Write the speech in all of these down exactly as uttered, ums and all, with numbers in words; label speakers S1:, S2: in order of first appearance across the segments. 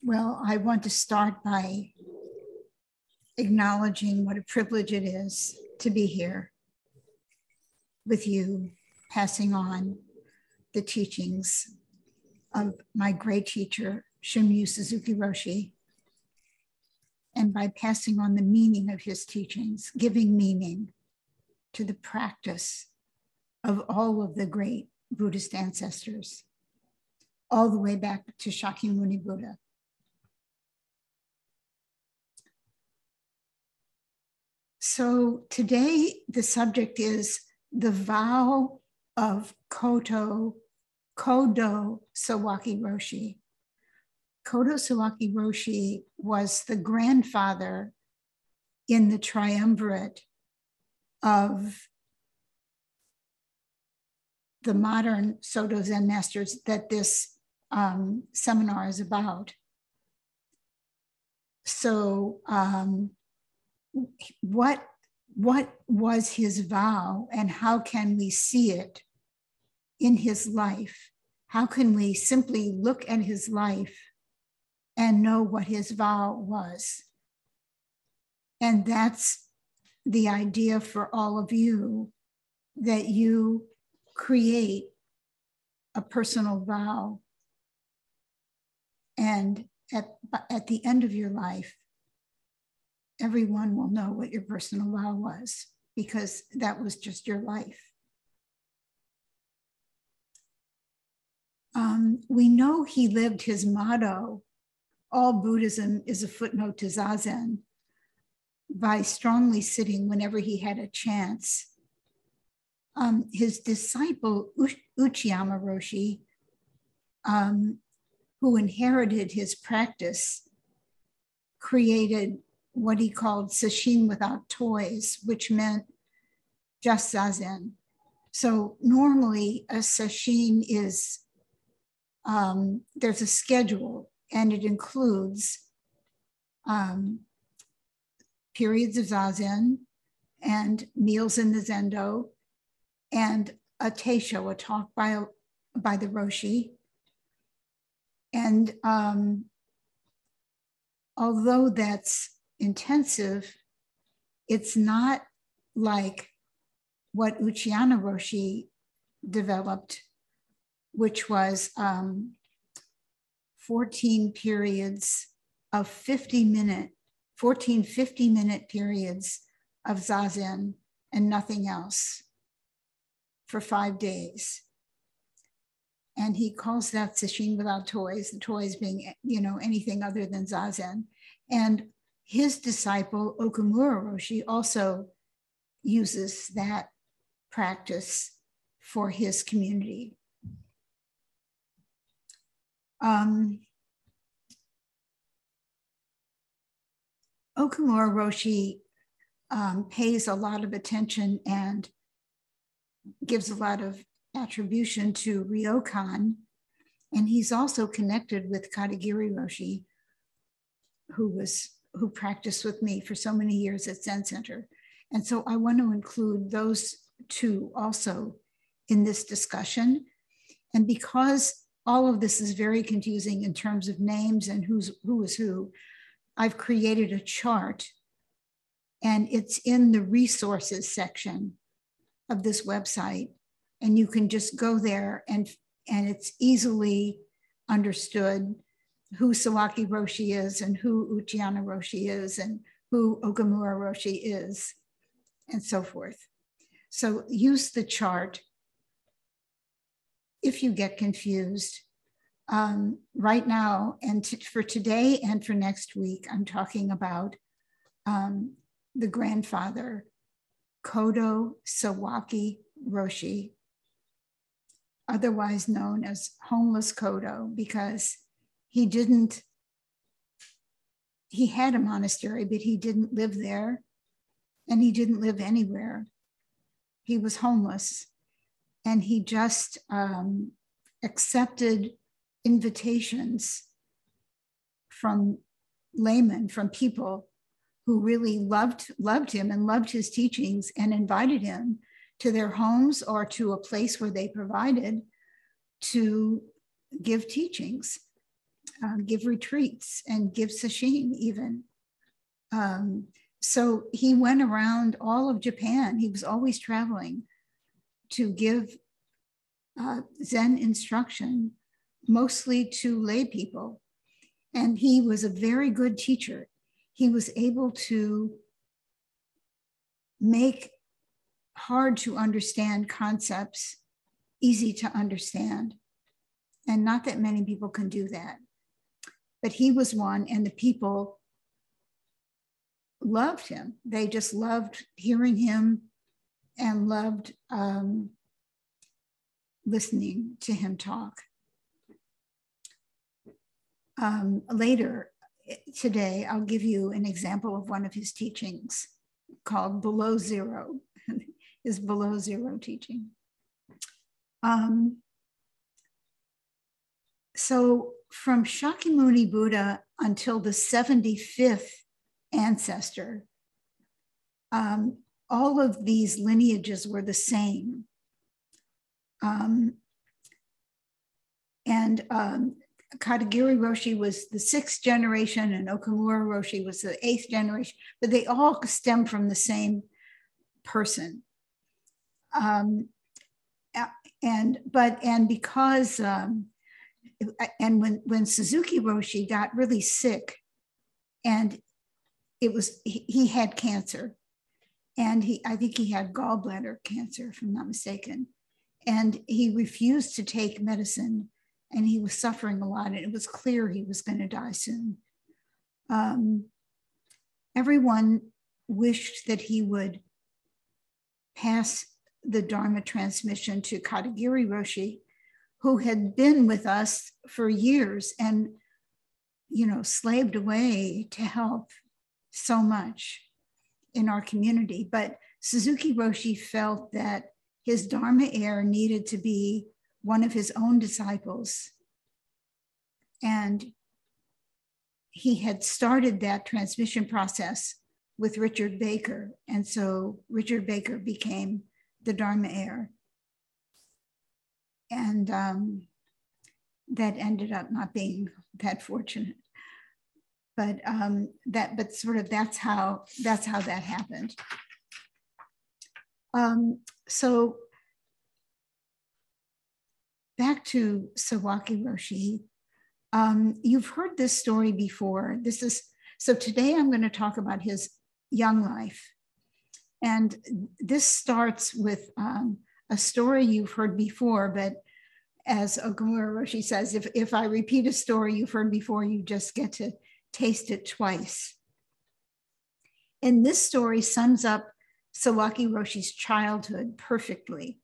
S1: Well, I want to start by acknowledging what a privilege it is to be here with you, passing on the teachings of my great teacher, Shunryu Suzuki Roshi, and by passing on the meaning of his teachings, giving meaning to the practice of all of the great Buddhist ancestors, all the way back to Shakyamuni Buddha. So today the subject is the vow of Koto, Kodo Sawaki Roshi. Kodo Sawaki Roshi was the grandfather in the triumvirate of the modern Soto Zen masters that this um, seminar is about. So um, what, what was his vow and how can we see it in his life? How can we simply look at his life and know what his vow was? And that's the idea for all of you, that you create a personal vow. And at, at the end of your life, everyone will know what your personal vow was, because that was just your life. Um, we know he lived his motto, all Buddhism is a footnote to Zazen, by strongly sitting whenever he had a chance. Um, his disciple, Uchiyama Roshi, um, who inherited his practice, created what he called sesshin without toys, which meant just Zazen. So normally a sesshin is, um, there's a schedule and it includes um, periods of Zazen and meals in the Zendo and a teisho, a talk by, by the Roshi. And um, although that's intensive, it's not like what Uchiyama Roshi developed, which was um, fourteen periods of fifty minute, fourteen fifty minute periods of Zazen and nothing else for five days. And he calls that sesshin without toys, the toys being, you know, anything other than Zazen. And his disciple, Okumura Roshi, also uses that practice for his community. Um, Okumura Roshi um, pays a lot of attention and gives a lot of attribution to Ryokan, and he's also connected with Katagiri Roshi, who was who practiced with me for so many years at Zen Center. And so I want to include those two also in this discussion. And because all of this is very confusing in terms of names and who's who is who, I've created a chart, and it's in the resources section of this website. And you can just go there and, and it's easily understood who Sawaki Roshi is and who Uchiyama Roshi is and who Okumura Roshi is and so forth. So use the chart if you get confused. Um, right now, and t for today and for next week, I'm talking about um, the grandfather, Kodo Sawaki Roshi, otherwise known as Homeless Kodo, because he didn't, he had a monastery, but he didn't live there and he didn't live anywhere. He was homeless and he just um, accepted invitations from laymen, from people who really loved, loved him and loved his teachings and invited him to their homes or to a place where they provided to give teachings. uh, give retreats and give sesshin even. Um, so he went around all of Japan. He was always traveling to give uh, Zen instruction, mostly to lay people. And he was a very good teacher. He was able to make hard to understand concepts easy to understand. And not that many people can do that. But he was one, and the people loved him. They just loved hearing him and loved um, listening to him talk. Um, later today, I'll give you an example of one of his teachings called Below Zero, his Below Zero teaching. Um, so from Shakyamuni Buddha until the seventy-fifth ancestor, um, all of these lineages were the same. Um, and um, Katagiri Roshi was the sixth generation and Okamura Roshi was the eighth generation, but they all stem from the same person. Um, and, but, and because, um, and when, when Suzuki Roshi got really sick and it was, he, he had cancer and he, I think he had gallbladder cancer, if I'm not mistaken. And he refused to take medicine and he was suffering a lot and it was clear he was going to die soon. Um, everyone wished that he would pass the Dharma transmission to Katagiri Roshi, who had been with us for years and, you know, slaved away to help so much in our community. But Suzuki Roshi felt that his Dharma heir needed to be one of his own disciples. And he had started that transmission process with Richard Baker. And so Richard Baker became the Dharma heir. And um, that ended up not being that fortunate. But um, that, but sort of that's how, that's how that happened. Um, so back to Sawaki Roshi. Um, you've heard this story before. This is, so today I'm going to talk about his young life. And this starts with um, a story you've heard before, but as Okamura Roshi says, if, if I repeat a story you've heard before, you just get to taste it twice. And this story sums up Sawaki Roshi's childhood perfectly.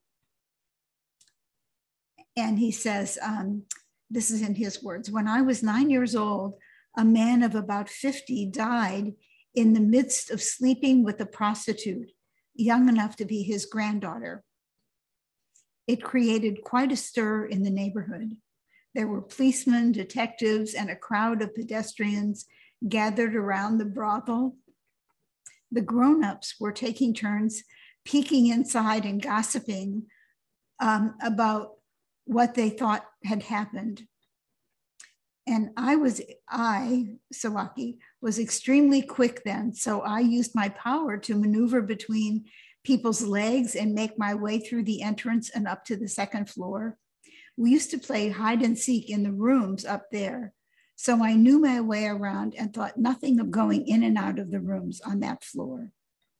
S1: And he says, um, this is in his words, when I was nine years old, a man of about fifty died in the midst of sleeping with a prostitute, young enough to be his granddaughter. It created quite a stir in the neighborhood. There were policemen, detectives, and a crowd of pedestrians gathered around the brothel. The grown-ups were taking turns peeking inside and gossiping um, about what they thought had happened. And I was, I, Sawaki, was extremely quick then. So I used my power to maneuver between people's legs and make my way through the entrance and up to the second floor. We used to play hide and seek in the rooms up there. So I knew my way around and thought nothing of going in and out of the rooms on that floor.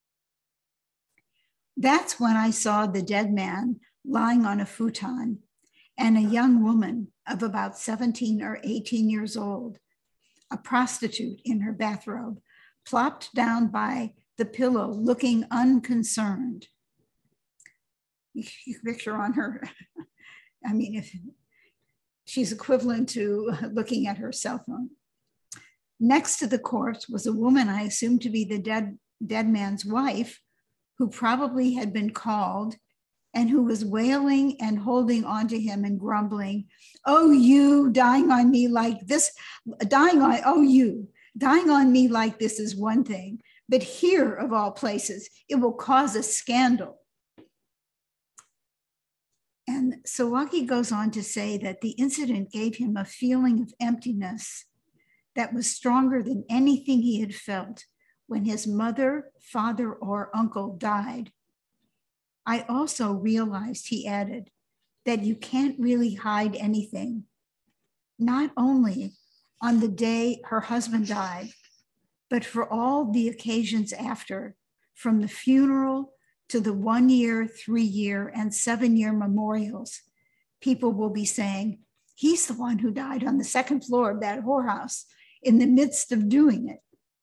S1: That's when I saw the dead man lying on a futon and a young woman of about seventeen or eighteen years old, a prostitute in her bathrobe, plopped down by the pillow, looking unconcerned. You can picture on her, I mean, if she's equivalent to looking at her cell phone. Next to the corpse was a woman I assumed to be the dead, dead man's wife, who probably had been called and who was wailing and holding onto him and grumbling, "Oh, you dying on me like this, dying on, oh, you, dying on me like this is one thing, but here of all places, it will cause a scandal." And Sawaki goes on to say that the incident gave him a feeling of emptiness that was stronger than anything he had felt when his mother, father, or uncle died. I also realized, he added, that you can't really hide anything. Not only on the day her husband died, but for all the occasions after, from the funeral to the one year, three year, and seven year memorials, people will be saying, he's the one who died on the second floor of that whorehouse in the midst of doing it.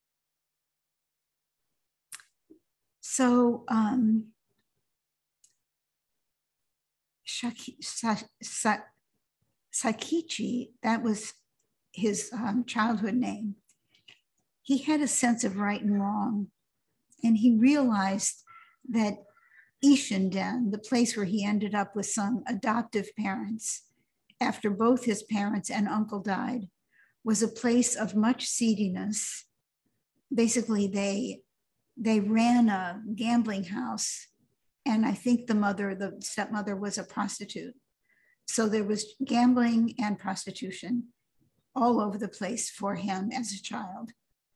S1: So um, Shaki, Sa, Sa, Sakichi, that was his um, childhood name, he had a sense of right and wrong. And he realized that Ishinden, the place where he ended up with some adoptive parents after both his parents and uncle died, was a place of much seediness. Basically, they, they ran a gambling house, and I think the mother, the stepmother, was a prostitute. So there was gambling and prostitution all over the place for him as a child.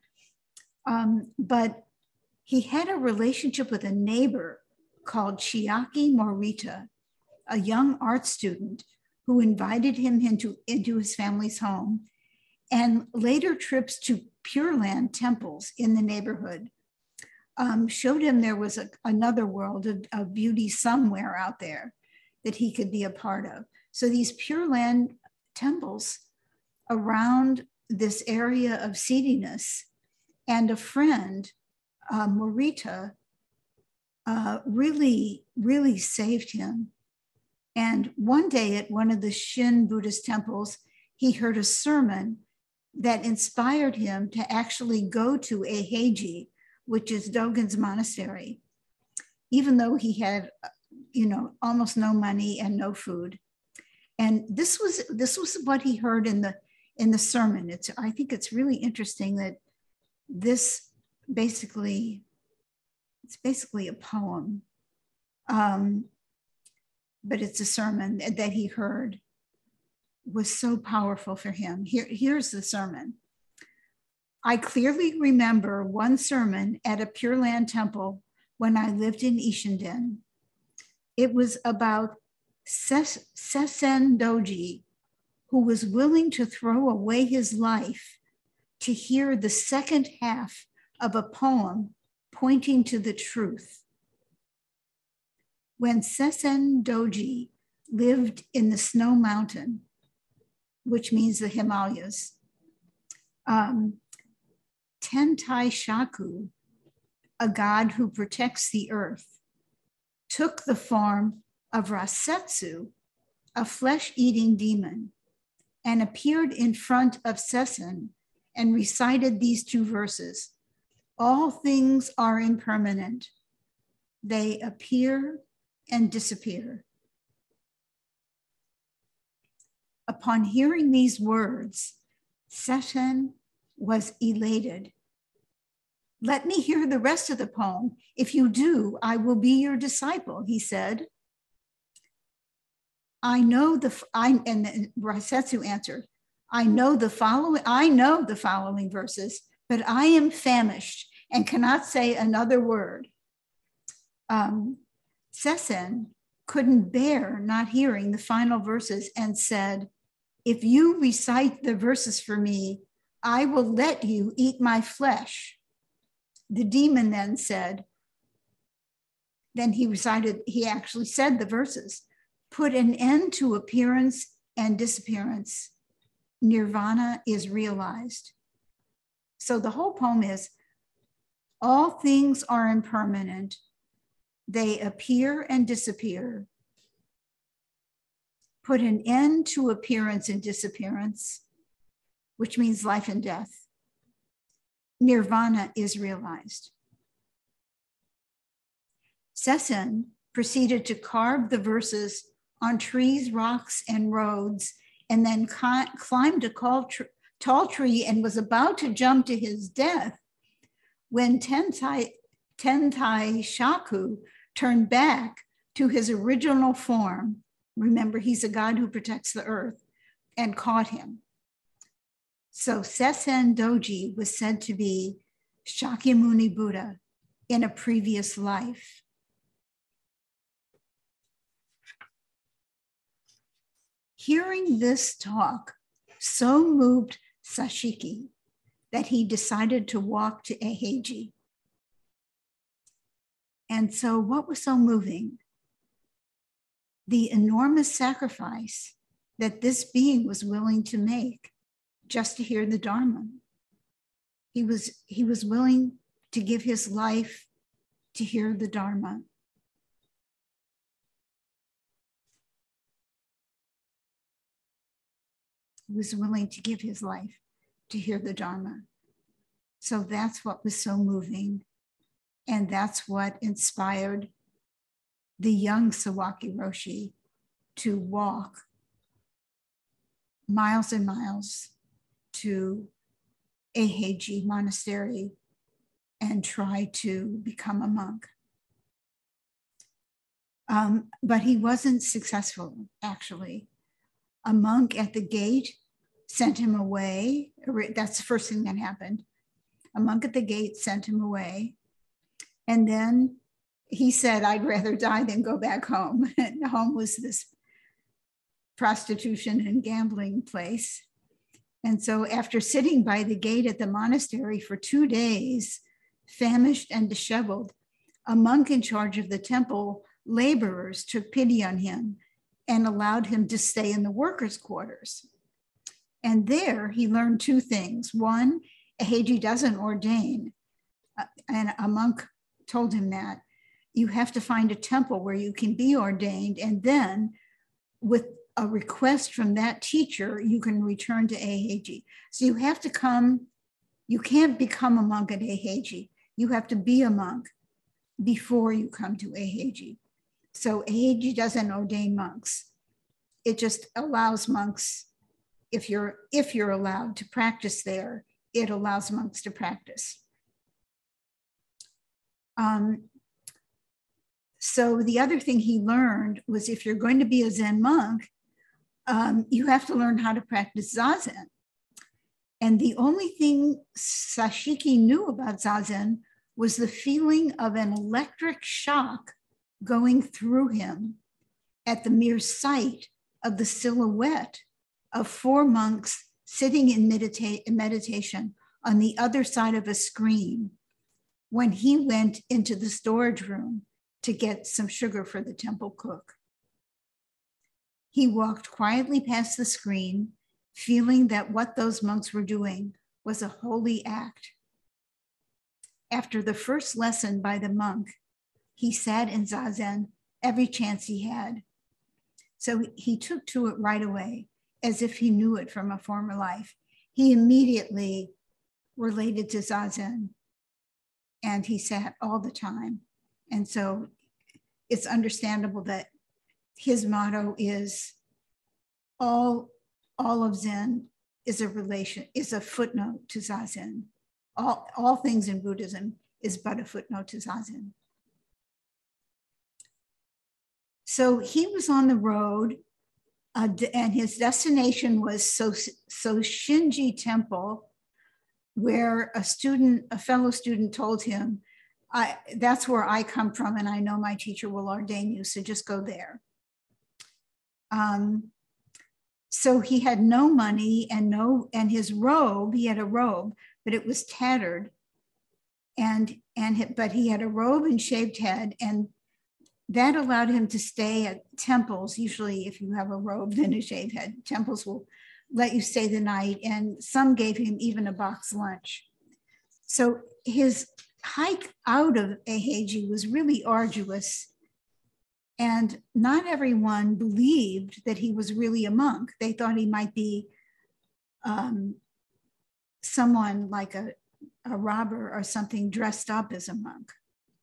S1: Um, but he had a relationship with a neighbor called Chiaki Morita, a young art student who invited him into, into his family's home, and later trips to Pure Land temples in the neighborhood um, showed him there was a, another world of, of beauty somewhere out there that he could be a part of. So these Pure Land temples around this area of seediness, and a friend, uh, Morita, uh, really, really saved him. And one day at one of the Shin Buddhist temples, he heard a sermon that inspired him to actually go to Eiheiji, which is Dogen's monastery, even though he had, you know, almost no money and no food. And this was this was what he heard in the in the sermon. It's I think it's really interesting that this basically it's basically a poem, um, but it's a sermon that he heard was so powerful for him. Here, here's the sermon. I clearly remember one sermon at a Pure Land temple when I lived in Ishinden. It was about Ses- Sesen Doji, who was willing to throw away his life to hear the second half of a poem pointing to the truth. When Sesen Doji lived in the Snow Mountain, which means the Himalayas, um, Tentai Shaku, a god who protects the earth, took the form of Rasetsu, a flesh-eating demon, and appeared in front of Sesen and recited these two verses. All things are impermanent. They appear and disappear. Upon hearing these words, Sesen was elated. Let me hear the rest of the poem. If you do, I will be your disciple, he said. I know the, I, and Rasetsu answered, I know the following, I know the following verses, but I am famished and cannot say another word. Um, Sesen couldn't bear not hearing the final verses and said, if you recite the verses for me, I will let you eat my flesh. The demon then said, then he recited, he actually said the verses, put an end to appearance and disappearance. Nirvana is realized. So the whole poem is, all things are impermanent. They appear and disappear. Put an end to appearance and disappearance, which means life and death. Nirvana is realized. Sesen proceeded to carve the verses on trees, rocks, and roads, and then climbed a tall tree and was about to jump to his death when Tentai, Tentai Shaku turned back to his original form Remember, he's a god who protects the earth, and caught him. So Sesen Doji was said to be Shakyamuni Buddha in a previous life. Hearing this talk so moved Sashiki that he decided to walk to Eiheiji. And so what was so moving? The enormous sacrifice that this being was willing to make just to hear the Dharma. He was, he was willing to give his life to hear the Dharma. He was willing to give his life to hear the Dharma. So that's what was so moving. And that's what inspired the young Sawaki Roshi to walk miles and miles to Eiheiji Monastery and try to become a monk. Um, but he wasn't successful, actually. A monk at the gate sent him away. That's the first thing that happened. A monk at the gate sent him away. And then he said, I'd rather die than go back home. And home was this prostitution and gambling place. And so after sitting by the gate at the monastery for two days, famished and disheveled, a monk in charge of the temple laborers took pity on him and allowed him to stay in the workers' quarters. And there he learned two things. One, Eiheiji doesn't ordain. Uh, and a monk told him that. You have to find a temple where you can be ordained, and then with a request from that teacher, you can return to Eiheiji. So you have to come, you can't become a monk at Eiheiji. You have to be a monk before you come to Eiheiji. So Eiheiji doesn't ordain monks. It just allows monks, if you're, if you're allowed to practice there, it allows monks to practice. Um, so the other thing he learned was if you're going to be a Zen monk, um, you have to learn how to practice Zazen. And the only thing Sashiki knew about Zazen was the feeling of an electric shock going through him at the mere sight of the silhouette of four monks sitting in medita- meditation on the other side of a screen when he went into the storage room to get some sugar for the temple cook. He walked quietly past the screen, feeling that what those monks were doing was a holy act. After the first lesson by the monk, he sat in Zazen every chance he had. So he took to it right away, as if he knew it from a former life. He immediately related to Zazen, and he sat all the time. And so it's understandable that his motto is all, all of Zen is a relation, is a footnote to Zazen. All, all things in Buddhism is but a footnote to Zazen. So he was on the road, uh, and his destination was so, Soshinji Temple, where a student, a fellow student told him, I, that's where I come from, and I know my teacher will ordain you, so just go there. Um, so he had no money and no, and his robe, he had a robe, but it was tattered, and, and but he had a robe and shaved head, and that allowed him to stay at temples. Usually if you have a robe and a shaved head, temples will let you stay the night, and some gave him even a box lunch. So his hike out of Eiheiji was really arduous, and not everyone believed that he was really a monk. They thought he might be um, someone like a, a robber or something dressed up as a monk.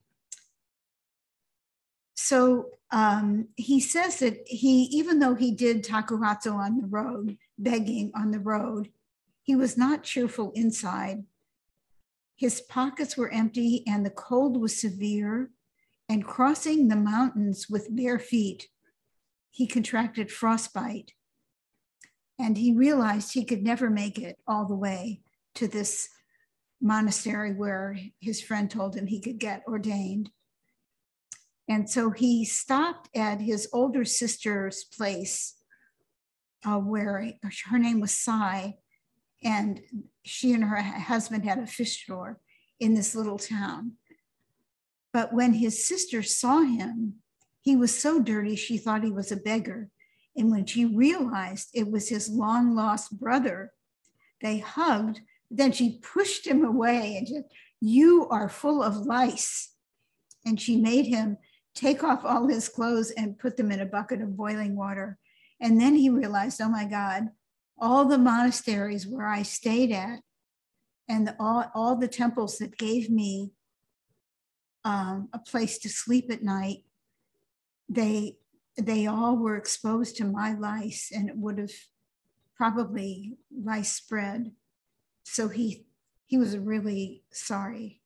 S1: So um, he says that he, even though he did takuhatsu on the road, begging on the road, he was not cheerful inside. His pockets were empty and the cold was severe, and crossing the mountains with bare feet he contracted frostbite. And he realized he could never make it all the way to this monastery where his friend told him he could get ordained. And so he stopped at his older sister's place, uh, where her name was Sai, and she and her husband had a fish store in this little town. But when his sister saw him, he was so dirty, she thought he was a beggar. And when she realized it was his long lost brother, they hugged. Then she pushed him away and said, "You are full of lice." And she made him take off all his clothes and put them in a bucket of boiling water. And then he realized, oh my God, all the monasteries where I stayed at and the, all, all the temples that gave me um, a place to sleep at night, they, they all were exposed to my lice, and it would have probably lice spread. So he, he was really sorry.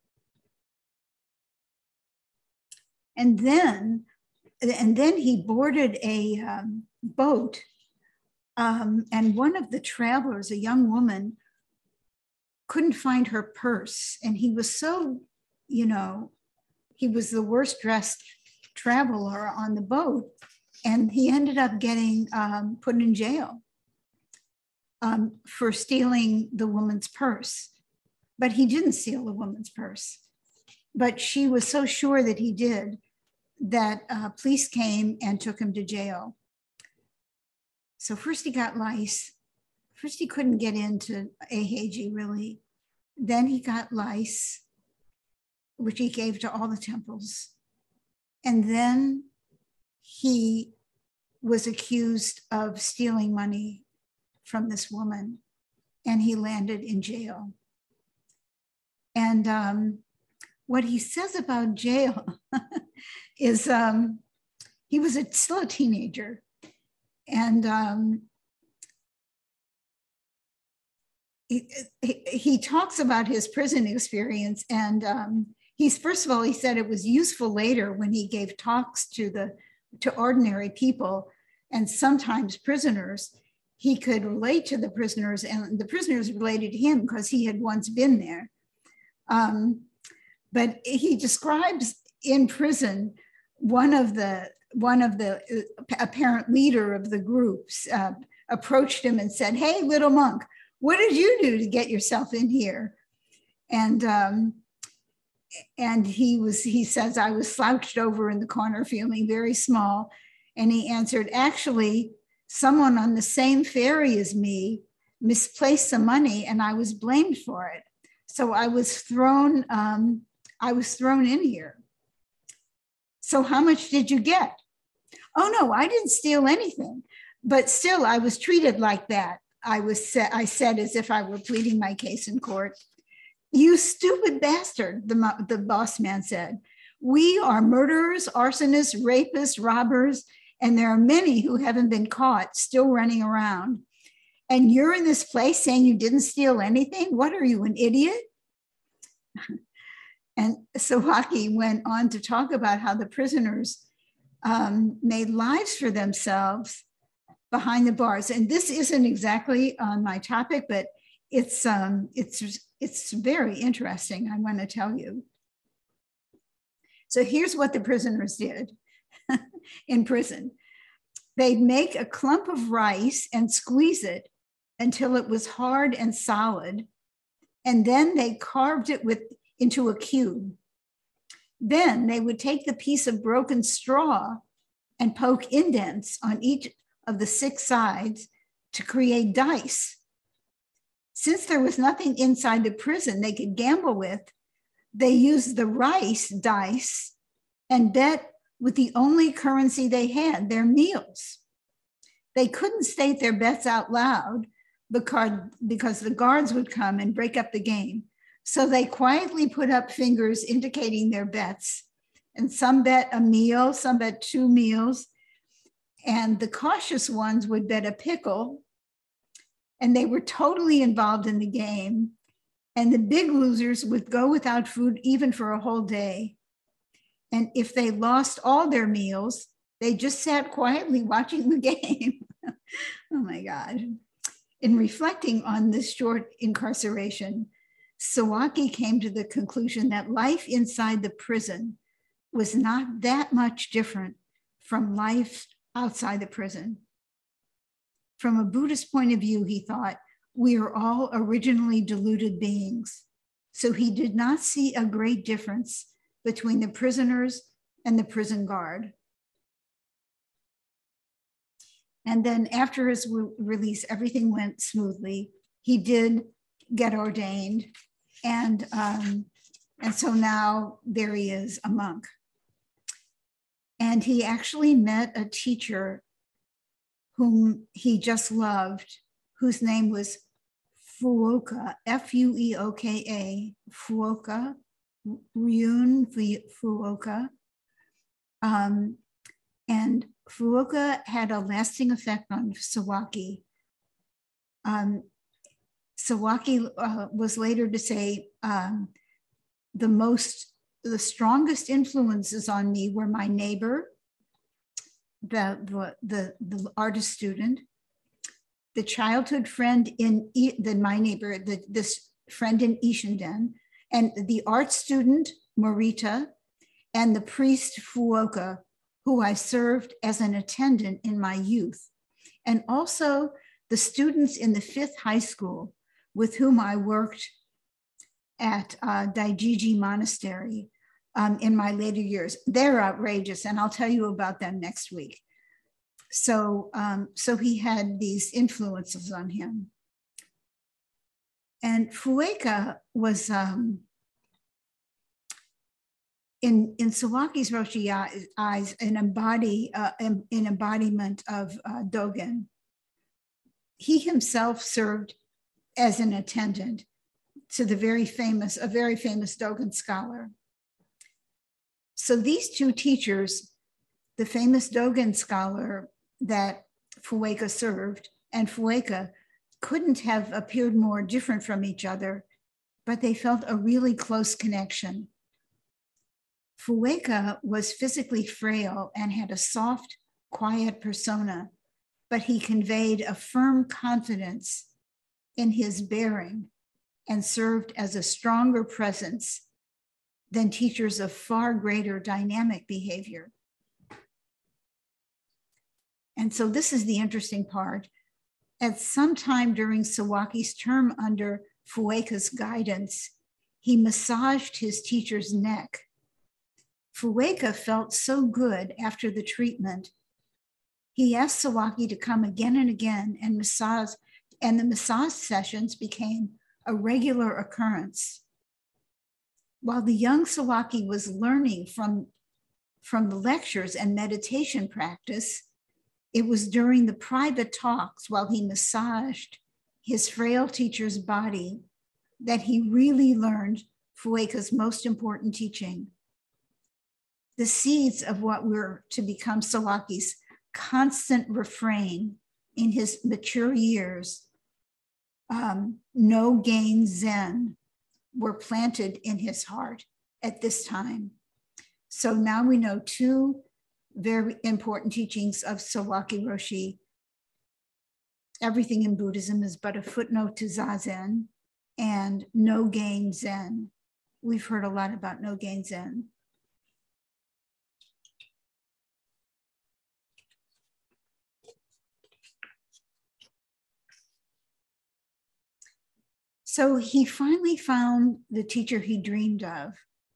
S1: And then, and then he boarded a um, boat, um, and one of the travelers, a young woman, couldn't find her purse. And he was so, you know, he was the worst dressed traveler on the boat, and he ended up getting um, put in jail um, for stealing the woman's purse. But he didn't steal the woman's purse. But she was so sure that he did that uh, police came and took him to jail. So first he got lice. First he couldn't get into Eiheiji really. Then he got lice, which he gave to all the temples. And then he was accused of stealing money from this woman, and he landed in jail. And um, what he says about jail is um, he was a, still a teenager. And um, he, he, he talks about his prison experience. And um, he's, first of all, he said it was useful later when he gave talks to the to ordinary people and sometimes prisoners. He could relate to the prisoners, and the prisoners related to him because he had once been there. Um, but he describes in prison one of the one of the apparent leader of the groups uh, approached him and said, "Hey, little monk, what did you do to get yourself in here?" And um, and he was he says, "I was slouched over in the corner, feeling very small." And he answered, "Actually, someone on the same ferry as me misplaced some money, and I was blamed for it. So I was thrown, um, I was thrown in here." "So how much did you get?" "Oh no, I didn't steal anything, but still I was treated like that." I was sa- I said as if I were pleading my case in court. "You stupid bastard," the, the boss man said. "We are murderers, arsonists, rapists, robbers, and there are many who haven't been caught still running around. And you're in this place saying you didn't steal anything? What are you, an idiot?" And Sawaki went on to talk about how the prisoners um, made lives for themselves behind the bars. And this isn't exactly on my topic, but it's, um, it's, it's very interesting, I want to tell you. So here's what the prisoners did in prison. They'd make a clump of rice and squeeze it until it was hard and solid. And then they carved it with, into a cube. Then they would take the piece of broken straw and poke indents on each of the six sides to create dice. Since there was nothing inside the prison they could gamble with, they used the rice dice and bet with the only currency they had, their meals. They couldn't state their bets out loud because the guards would come and break up the game. So they quietly put up fingers indicating their bets. And some bet a meal, some bet two meals. And the cautious ones would bet a pickle. And they were totally involved in the game. And the big losers would go without food even for a whole day. And if they lost all their meals, They just sat quietly watching the game. Oh my God. In reflecting on this short incarceration, Sawaki came to the conclusion that life inside the prison was not that much different from life outside the prison. From a Buddhist point of view, he thought, we are all originally deluded beings. So he did not see a great difference between the prisoners and the prison guard. And then after his re- release, everything went smoothly. He did get ordained. And, um, and so now there he is, a monk. And he actually met a teacher whom he just loved, whose name was Fuoka, F U E O K A, Fuoka, Ryun Fuoka. Um, and Fuoka had a lasting effect on Sawaki. Um, Sawaki uh, was later to say, um, the most, the strongest influences on me were my neighbor, the, the, the, the artist student, the childhood friend in, the, my neighbor, the, this friend in Ishinden, and the art student, Morita, and the priest, Fuoka, who I served as an attendant in my youth, and also the students in the fifth high school with whom I worked at uh, Daijiji Monastery um, in my later years. They're outrageous, and I'll tell you about them next week. So, um, so he had these influences on him. And Fuoka was, um, in, in Sawaki's Roshi eyes, an, embody, uh, an embodiment of uh, Dogen. He himself served as an attendant to the very famous, a very famous Dogen scholar. So these two teachers, the famous Dogen scholar that Fuoka served and Fuoka, couldn't have appeared more different from each other, but they felt a really close connection. Fuoka was physically frail and had a soft, quiet persona, but he conveyed a firm confidence in his bearing and served as a stronger presence than teachers of far greater dynamic behavior. And so this is the interesting part. At some time during Sawaki's term under Fuoka's guidance, he massaged his teacher's neck. Fuoka felt so good after the treatment. He asked Sawaki to come again and again and massage, and the massage sessions became a regular occurrence. While the young Sawaki was learning from, from the lectures and meditation practice, it was during the private talks while he massaged his frail teacher's body that he really learned Fuoka's most important teaching. The seeds of what were to become Sawaki's constant refrain in his mature years, um, no gain Zen, were planted in his heart at this time. So now we know two very important teachings of Sawaki Roshi. Everything in Buddhism is but a footnote to Zazen, and no gain Zen. We've heard a lot about no gain Zen. So he finally found the teacher he dreamed of.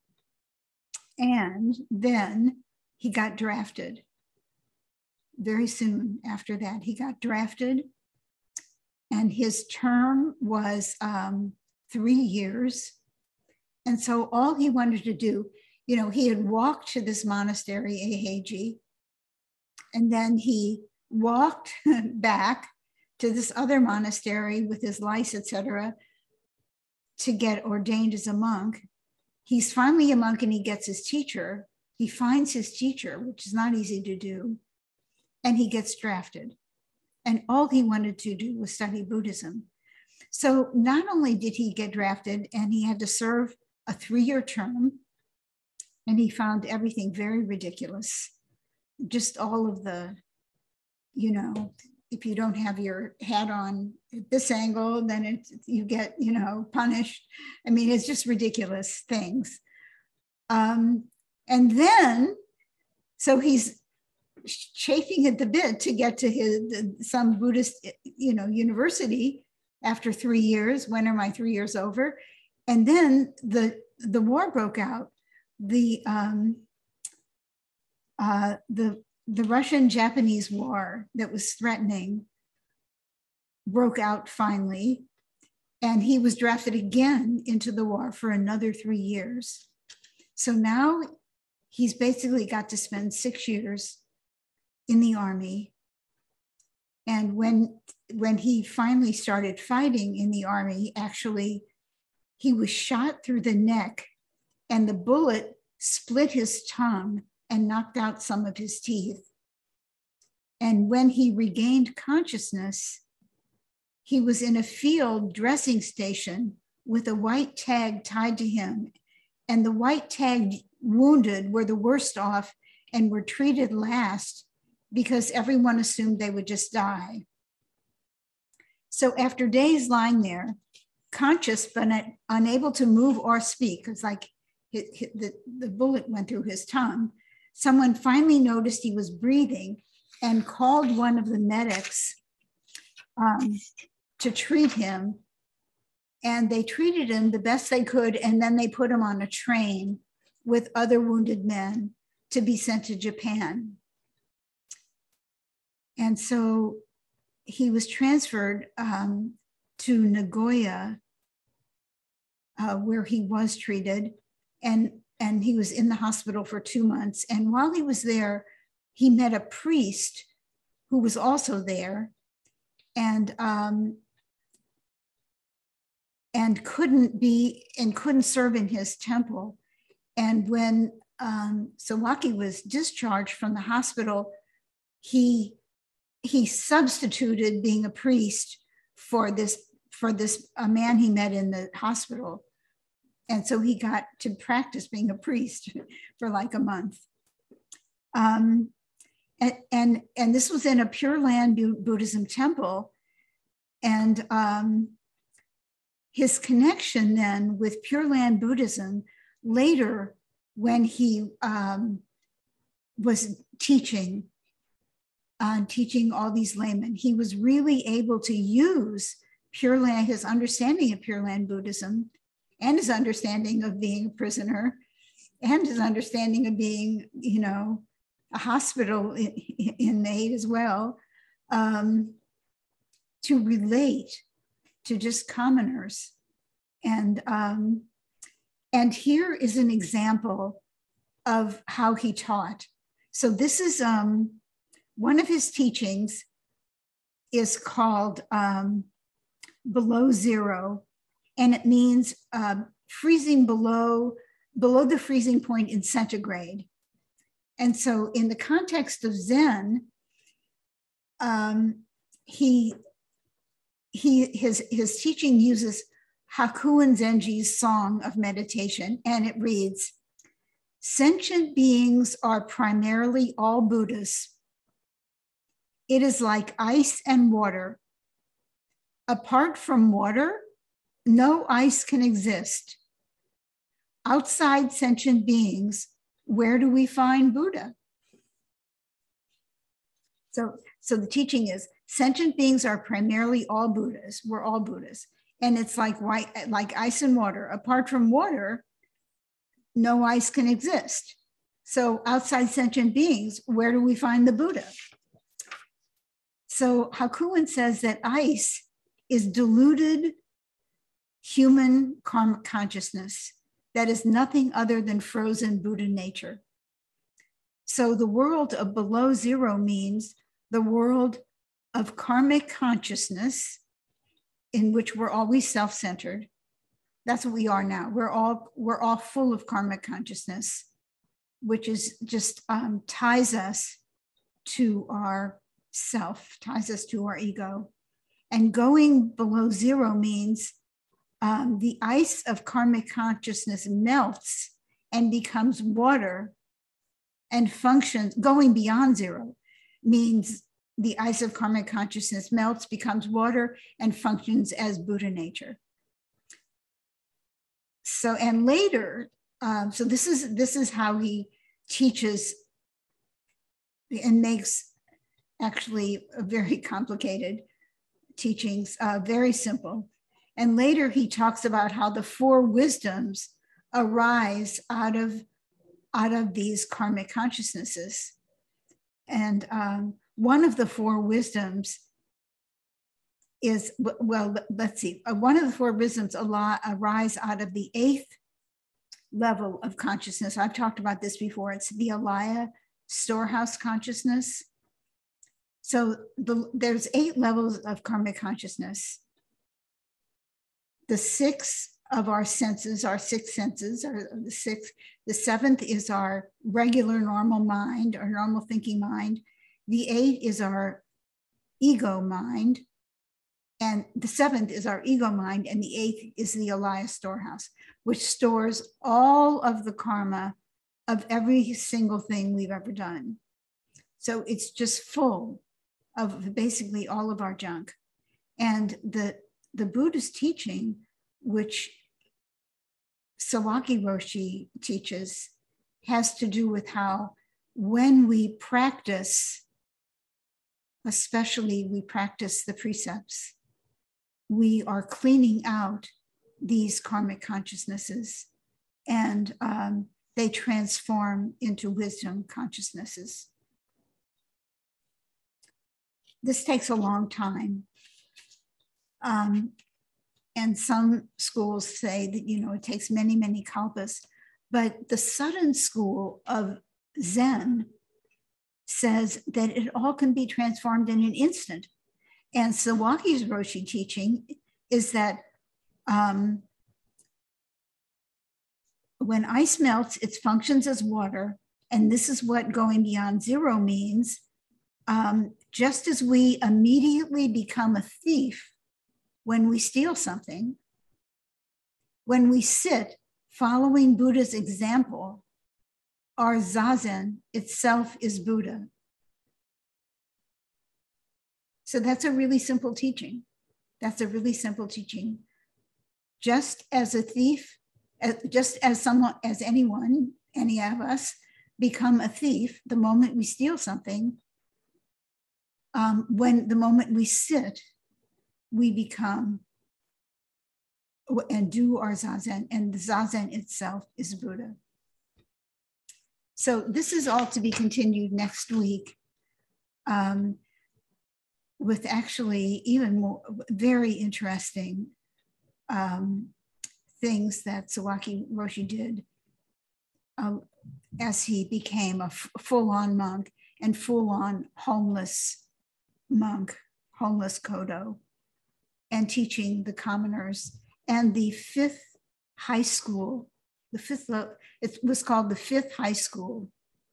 S1: And then he got drafted. Very soon after that, he got drafted. And his term was um, three years. And so all he wanted to do, you know, he had walked to this monastery, Eiheiji, and then he walked back to this other monastery with his lice, et cetera, to get ordained as a monk. He's finally a monk and he gets his teacher. He finds his teacher, which is not easy to do, and he gets drafted. And all he wanted to do was study Buddhism. So not only did he get drafted, and he had to serve a three-year term, and he found everything very ridiculous. just all of the, you know, if you don't have your hat on at this angle, then it's, you get, you know, punished. I mean, it's just ridiculous things. Um, and then, so he's chafing at the bit to get to his some Buddhist, you know, university after three years. When are my three years over? And then the the war broke out. The um, uh, the the Russian-Japanese war that was threatening broke out finally, and he was drafted again into the war for another three years. So now he's basically got to spend six years in the army. And when, when he finally started fighting in the army, actually, he was shot through the neck and the bullet split his tongue and knocked out some of his teeth. And when he regained consciousness, he was in a field dressing station with a white tag tied to him. And the white tagged wounded were the worst off and were treated last because everyone assumed they would just die. So after days lying there, conscious but unable to move or speak, it's like it, it, the, the bullet went through his tongue, someone finally noticed he was breathing and called one of the medics um, to treat him. And they treated him the best they could, and then they put him on a train with other wounded men to be sent to Japan. And so he was transferred um, to Nagoya, uh, where he was treated, and, and he was in the hospital for two months. And while he was there, he met a priest who was also there, and um, and couldn't be and couldn't serve in his temple. And when um, Sawaki was discharged from the hospital, he he substituted being a priest for this for this a man he met in the hospital, and so he got to practice being a priest for like a month. Um, and and and this was in a Pure Land Buddhism temple, and um, his connection then with Pure Land Buddhism later, when he um, was teaching, uh, teaching all these laymen, he was really able to use Pure Land, his understanding of Pure Land Buddhism, and his understanding of being a prisoner, and his understanding of being, you know, a hospital inmate as well, um, to relate to just commoners. And, um, and here is an example of how he taught. So this is um, one of his teachings is called um, Below Zero, and it means uh, freezing below, below the freezing point in centigrade. And so in the context of Zen, um, he He, his, his teaching uses Hakuin Zenji's song of meditation, and it reads, "Sentient beings are primarily all Buddhas. It is like ice and water. Apart from water, no ice can exist. Outside sentient beings, where do we find Buddha?" So, so the teaching is, sentient beings are primarily all Buddhas. We're all Buddhas. And it's like white, like ice and water. Apart from water, no ice can exist. So outside sentient beings, where do we find the Buddha? So Hakuin says that ice is diluted human karmic consciousness that is nothing other than frozen Buddha nature. So the world of below zero means the world of karmic consciousness, in which we're always self-centered. That's what we are now. We're all, we're all full of karmic consciousness, which is just um, ties us to our self, ties us to our ego. And going below zero means um, the ice of karmic consciousness melts and becomes water and functions, going beyond zero means the ice of karmic consciousness melts, becomes water, and functions as Buddha nature. So, and later, um, so this is, this is how he teaches and makes actually a very complicated teachings, uh, very simple. And later he talks about how the four wisdoms arise out of, out of these karmic consciousnesses. And um, one of the four wisdoms is, well, let's see, one of the four wisdoms arise out of the eighth level of consciousness. I've talked about this before. It's the Alaya storehouse consciousness. So the, there's eight levels of karmic consciousness. The six of our senses, our six senses are the six. The seventh is our regular normal mind, our normal thinking mind. The eight is our ego mind. And the seventh is our ego mind. And the eighth is the Alaya storehouse, which stores all of the karma of every single thing we've ever done. So it's just full of basically all of our junk. And the, the Buddhist teaching, which Sawaki Roshi teaches, has to do with how when we practice, especially we practice the precepts, we are cleaning out these karmic consciousnesses, and um, they transform into wisdom consciousnesses. This takes a long time. Um, and some schools say that, you know, it takes many, many kalpas, but the Sudden school of Zen says that it all can be transformed in an instant. And Sawaki's Roshi teaching is that um, when ice melts, it functions as water. And this is what going beyond zero means. Um, just as we immediately become a thief when we steal something, when we sit following Buddha's example, our zazen itself is Buddha. So that's a really simple teaching. That's a really simple teaching. Just as a thief, just as someone, as anyone, any of us, become a thief the moment we steal something, um, when the moment we sit, we become and do our zazen, and the zazen itself is Buddha. So this is all to be continued next week. Um, with actually even more very interesting um, things that Sawaki Roshi did uh, as he became a full-on monk and full-on homeless monk, homeless Kodo, and teaching the commoners. And the fifth high school, the fifth, it was called the fifth high school.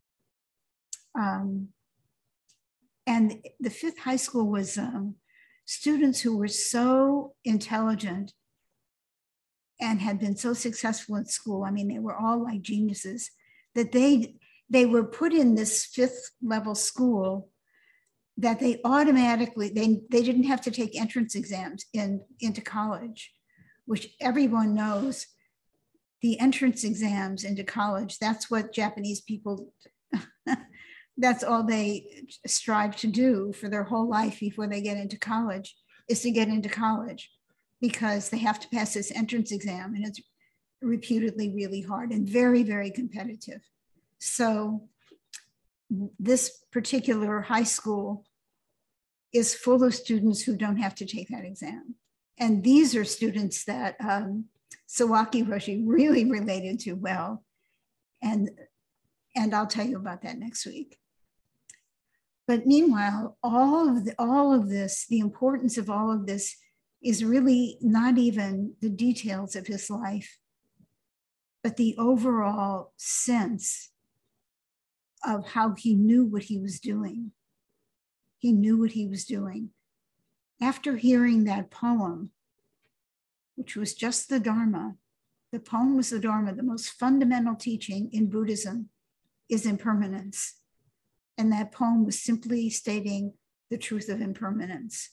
S1: Um, And the fifth high school was um, students who were so intelligent and had been so successful in school. I mean, they were all like geniuses, that they, they were put in this fifth level school that they automatically, they, they didn't have to take entrance exams in, into college, which everyone knows the entrance exams into college, that's what Japanese people that's all they strive to do for their whole life before they get into college, is to get into college, because they have to pass this entrance exam, and it's reputedly really hard and very, very competitive. So this particular high school is full of students who don't have to take that exam. And these are students that um, Sawaki Roshi really related to well. And, and I'll tell you about that next week. But meanwhile, all of, the, all of this, the importance of all of this is really not even the details of his life, but the overall sense of how he knew what he was doing. He knew what he was doing. After hearing that poem, which was just the Dharma, the poem was the Dharma, the most fundamental teaching in Buddhism, is impermanence. And that poem was simply stating the truth of impermanence.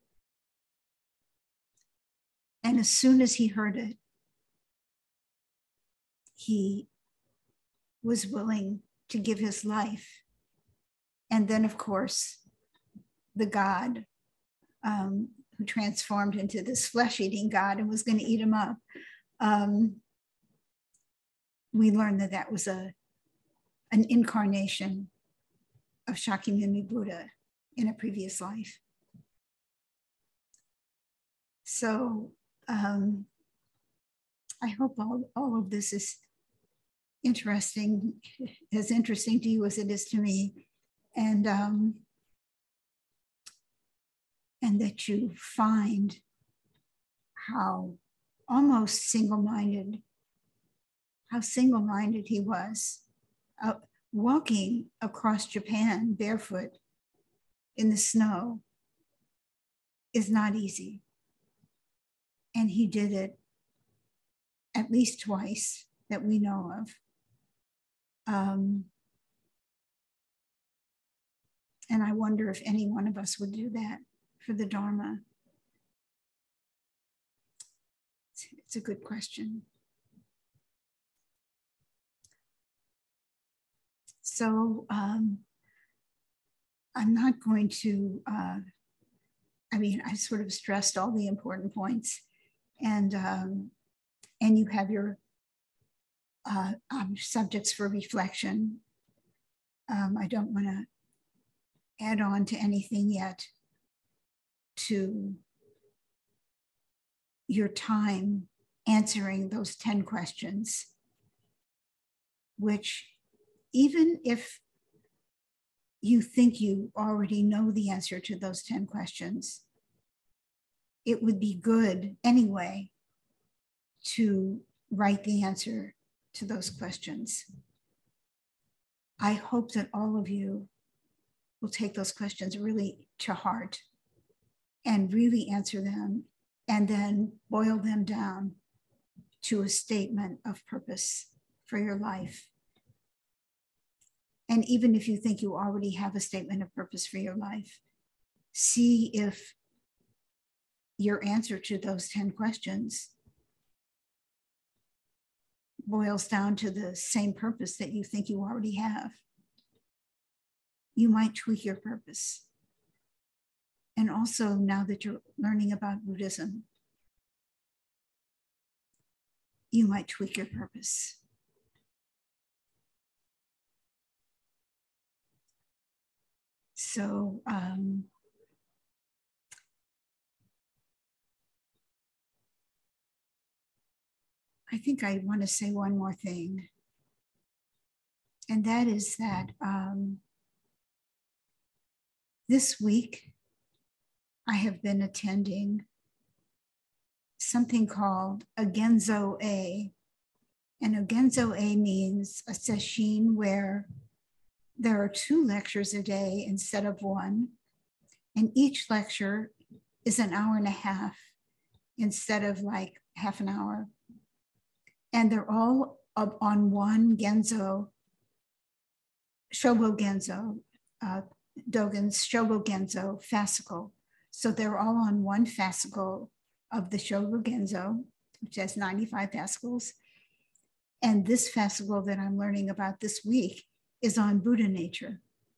S1: And as soon as he heard it, he was willing to give his life. And then, of course, the God um, who transformed into this flesh-eating God and was going to eat him up, um, we learned that that was a, an incarnation of Shakyamuni Buddha in a previous life. So um, I hope all, all of this is interesting, as interesting to you as it is to me. And, um, and that you find how almost single-minded, how single-minded he was, uh, walking across Japan barefoot in the snow is not easy. And he did it at least twice that we know of. Um, and I wonder if any one of us would do that for the Dharma. It's, it's a good question. So um, I'm not going to, uh, I mean, I sort of stressed all the important points, and, um, and you have your uh, um, subjects for reflection. Um, I don't want to add on to anything yet to your time answering those ten questions, which even if you think you already know the answer to those ten questions, it would be good anyway to write the answer to those questions. I hope that all of you will take those questions really to heart and really answer them, and then boil them down to a statement of purpose for your life. And even if you think you already have a statement of purpose for your life, see if your answer to those ten questions boils down to the same purpose that you think you already have. You might tweak your purpose. And also, now that you're learning about Buddhism, you might tweak your purpose. So, um, I think I want to say one more thing. And that is that um, this week, I have been attending something called a Genzo A. And a Genzo A means a sesshin where there are two lectures a day instead of one. And each lecture is an hour and a half instead of like half an hour. And they're all up on one Genzo, Shobo Genzo, uh, Dogen's Shobo Genzo fascicle. So they're all on one fascicle of the Shobo Genzo, which has ninety-five fascicles. And this fascicle that I'm learning about this week is on Buddha nature.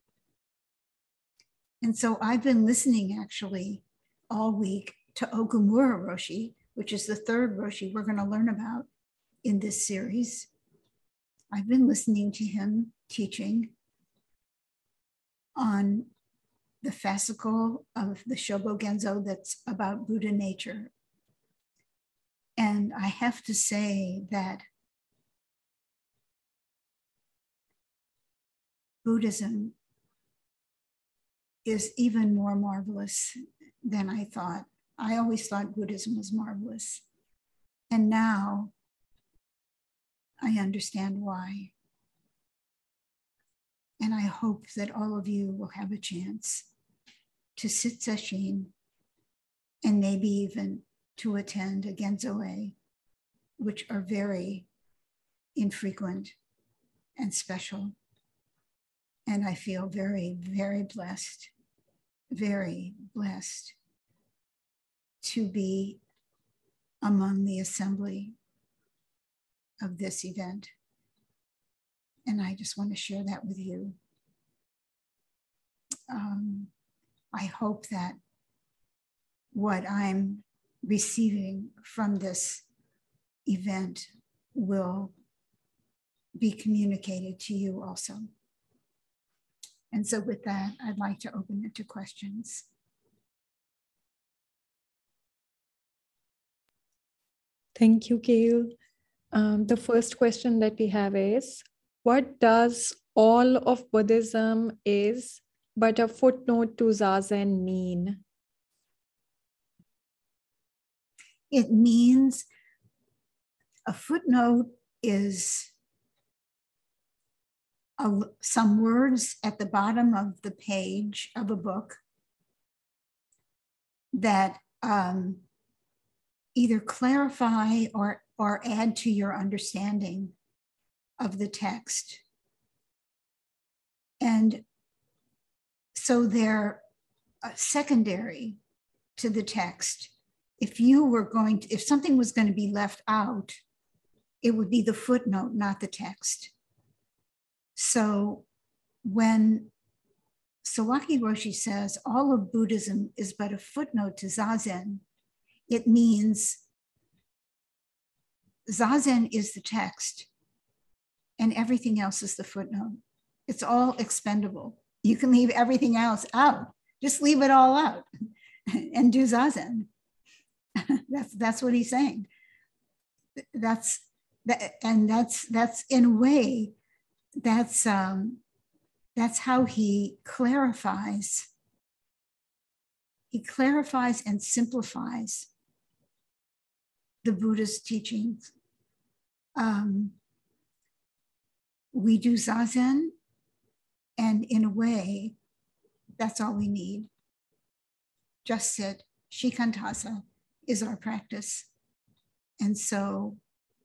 S1: And so I've been listening actually all week to Okumura Roshi, which is the third Roshi we're going to learn about in this series. I've been listening to him teaching on the fascicle of the Shobo Genzo that's about Buddha nature. And I have to say that Buddhism is even more marvelous than I thought. I always thought Buddhism was marvelous. And now I understand why. And I hope that all of you will have a chance to sit sesshin and maybe even to attend a Genzo-e, which are very infrequent and special. And I feel very, very blessed, very blessed to be among the assembly of this event. And I just want to share that with you. Um, I hope that what I'm receiving from this event will be communicated to you also. And so with that, I'd like to open it to questions.
S2: Thank you, Gail. Um, the first question that we have is, what does all of Buddhism is but a footnote to Zazen mean?
S1: It means a footnote is a, some words at the bottom of the page of a book that um, either clarify or, or add to your understanding of the text. And so they're uh, secondary to the text. If you were going to, if something was going to be left out, it would be the footnote, not the text. So when Sawaki Roshi says all of Buddhism is but a footnote to Zazen, it means Zazen is the text and everything else is the footnote. It's all expendable. You can leave everything else out. Just leave it all out and do Zazen. That's, that's what he's saying. That's, that, and that's, that's in a way, that's, um, that's how he clarifies. He clarifies and simplifies the Buddha's teachings. Um, we do Zazen, and in a way, that's all we need. Just sit, Shikantasa is our practice. And so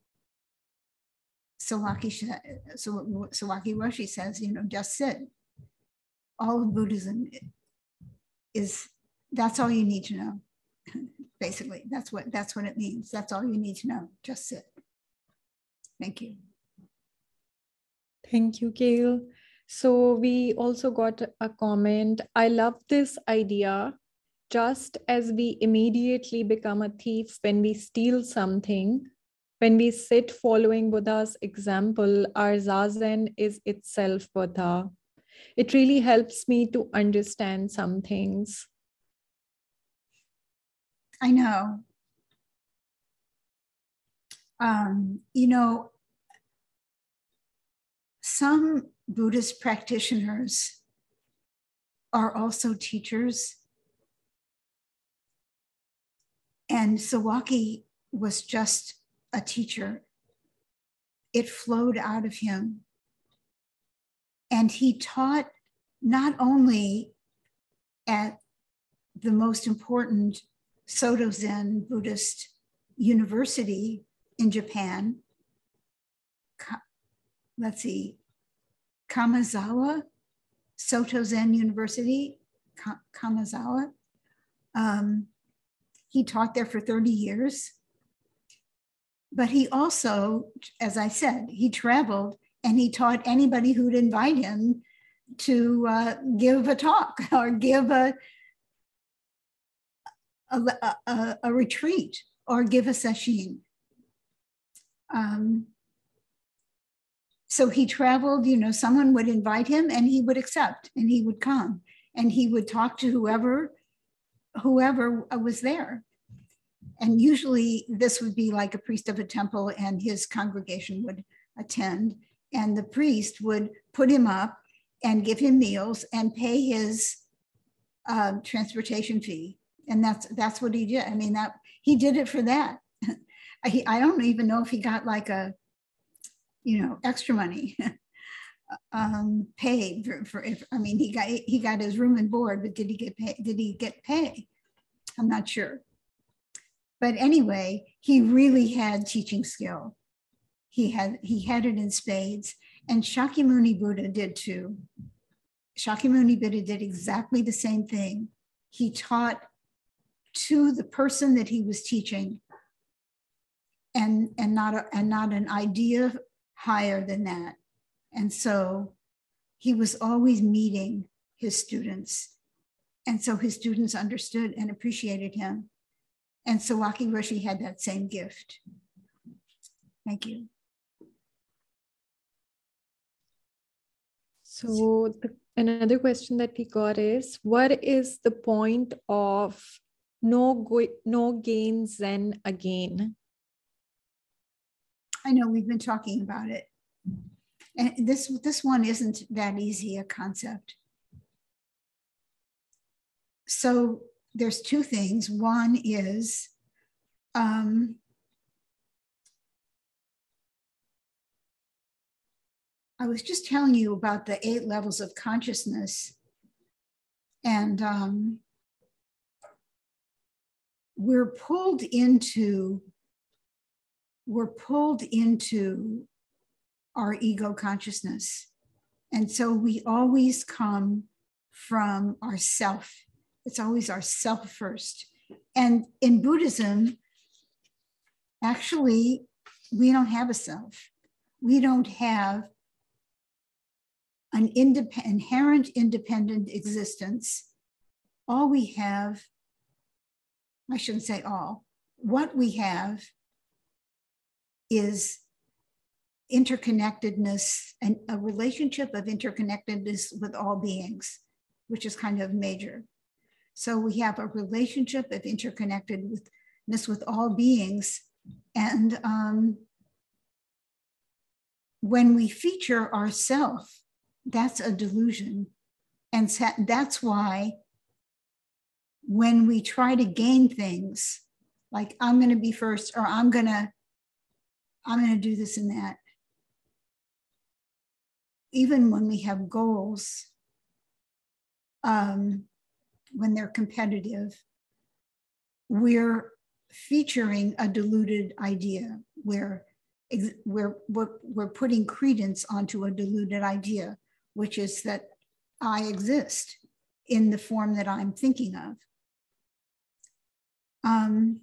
S1: Sawaki, so Sawaki Roshi says, you know, just sit. All of Buddhism is, that's all you need to know. Basically, that's what, that's what it means. That's all you need to know, just sit. Thank you.
S2: Thank you, Gail. So we also got a comment. I love this idea. Just as we immediately become a thief when we steal something, when we sit following Buddha's example, our Zazen is itself Buddha. It really helps me to understand some things.
S1: I know. Um, you know, some Buddhist practitioners are also teachers. And Sawaki was just a teacher. It flowed out of him. And he taught not only at the most important Soto Zen Buddhist university in Japan, Ka- let's see, Kamizawa Soto Zen University, Ka- Kamizawa. Um, he taught there for thirty years. But he also, as I said, he traveled and he taught anybody who'd invite him to uh, give a talk or give a, a, a, a retreat or give a sesshin. Um, so he traveled, you know, someone would invite him and he would accept and he would come and he would talk to whoever, whoever was there. And usually this would be like a priest of a temple and his congregation would attend, and the priest would put him up and give him meals and pay his uh, transportation fee. And that's that's what he did. I mean, that he did it for that. I, I don't even know if he got like a, you know, extra money um, paid for, for if, I mean, he got he got his room and board, but did he get pay? Did he get pay? I'm not sure. But anyway, he really had teaching skill. He had he had it in spades, and Shakyamuni Buddha did too. Shakyamuni Buddha did exactly the same thing. He taught to the person that he was teaching, and, and, not, a, and not an idea higher than that. And so he was always meeting his students. And so his students understood and appreciated him. And Sawaki Roshi had that same gift. Thank you.
S2: So the, another question that we got is, what is the point of no, go, no gain Zen again?
S1: I know we've been talking about it. And this, this one isn't that easy a concept. So there's two things. One is um, I was just telling you about the eight levels of consciousness, and um, we're pulled into we're pulled into our ego consciousness. And so we always come from ourself. It's always our self first. And in Buddhism, actually, we don't have a self. We don't have an indep- inherent independent existence. All we have, I shouldn't say all, what we have is interconnectedness and a relationship of interconnectedness with all beings, which is kind of major. So we have a relationship of interconnectedness with all beings. And um, when we feature ourself, that's a delusion. And that's why when we try to gain things, like I'm going to be first, or I'm going to I'm going to do this and that. Even when we have goals, um, when they're competitive, we're featuring a deluded idea. We're, we're, we're, we're putting credence onto a deluded idea, which is that I exist in the form that I'm thinking of. Um,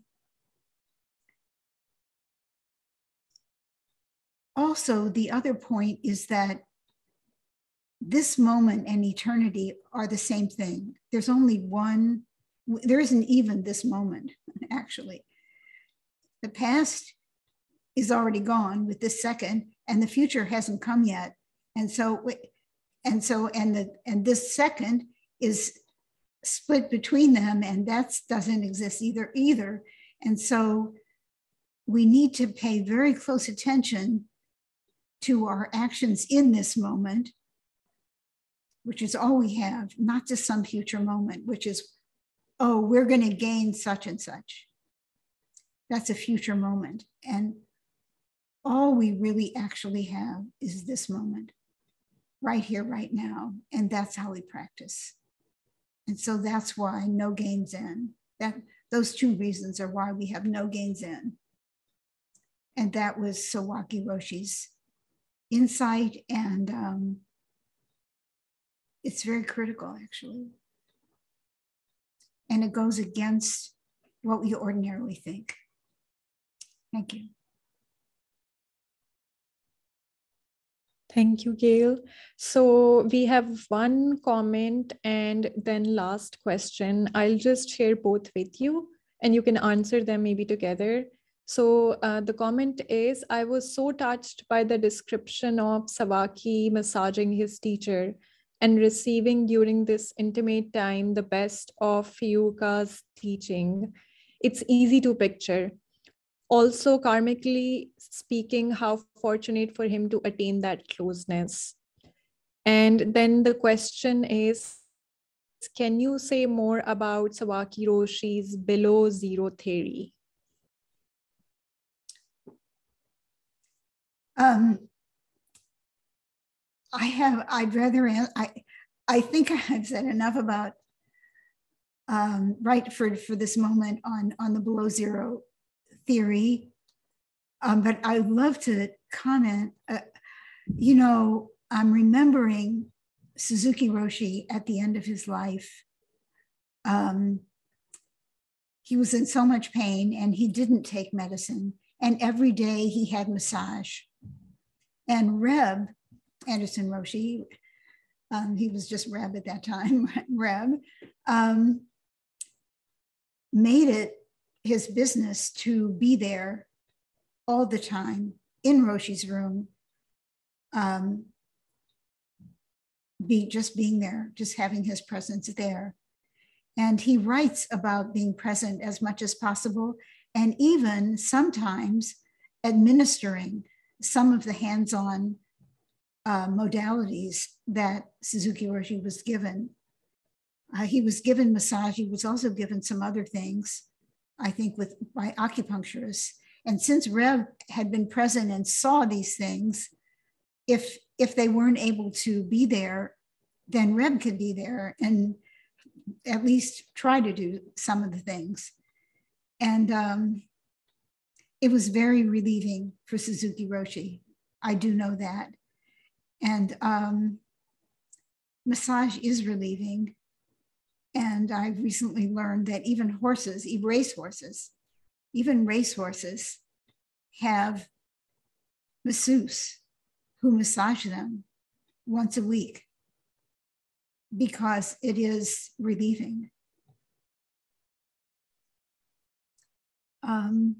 S1: Also, the other point is that this moment and eternity are the same thing. There's only one, there isn't even this moment, actually. The past is already gone with this second, and the future hasn't come yet. And so, and so, and the and this second is split between them, and that doesn't exist either, either. And so we need to pay very close attention to our actions in this moment, which is all we have, not just some future moment, which is, oh, we're going to gain such and such. That's a future moment. And all we really actually have is this moment, right here, right now. And that's how we practice. And so that's why no gain Zen. That, those two reasons are why we have no gain Zen. And that was Sawaki Roshi's insight, and um, it's very critical, actually. And it goes against what we ordinarily think. Thank you.
S2: Thank you, Gail. So we have one comment and then last question. I'll just share both with you and you can answer them maybe together. So uh, the comment is, I was so touched by the description of Sawaki massaging his teacher and receiving during this intimate time the best of Furukawa's teaching. It's easy to picture. Also, karmically speaking, how fortunate for him to attain that closeness. And then the question is, can you say more about Sawaki Roshi's below zero theory?
S1: Um, I have, I'd rather, I, I think I've said enough about, um, right, for, for this moment on, on the below zero theory. Um, but I'd love to comment, uh, you know, I'm remembering Suzuki Roshi, at the end of his life, um, he was in so much pain and he didn't take medicine. And every day he had massage. And Reb, Anderson Roshi, um, he was just Reb at that time, Reb, um, made it his business to be there all the time in Roshi's room, um, be just being there, just having his presence there. And he writes about being present as much as possible, and even sometimes administering some of the hands-on uh, modalities that Suzuki Roshi was given. Uh, he was given massage. He was also given some other things, I think, with by acupuncturists. And since Reb had been present and saw these things, if if they weren't able to be there, then Reb could be there and at least try to do some of the things. And um, it was very relieving for Suzuki Roshi. I do know that. And um, massage is relieving. And I've recently learned that even horses, even race horses, even race horses have masseuse who massage them once a week because it is relieving. Um,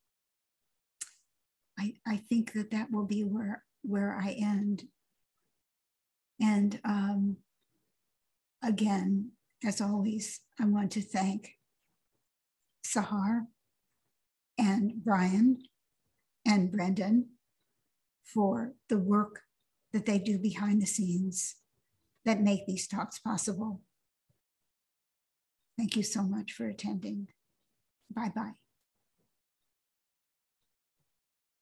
S1: I, I think that that will be where, where I end. And um, again, as always, I want to thank Sahar and Brian and Brendan for the work that they do behind the scenes that make these talks possible. Thank you so much for attending. Bye-bye.